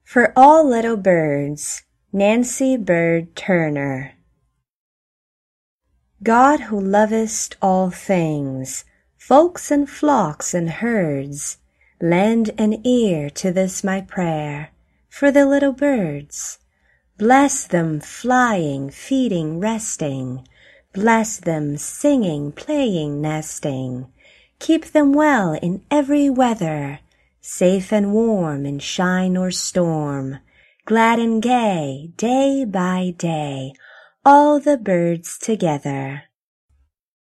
For all little birds, Nancy Bird Turner. God who lovest all things, folks and flocks and herds, lend an ear to this my prayer for the little birds. Bless them flying, feeding, resting. Bless them singing, playing, nesting. Keep them well in every weather, safe and warm in shine or storm. Glad and gay, day by day, all the birds together.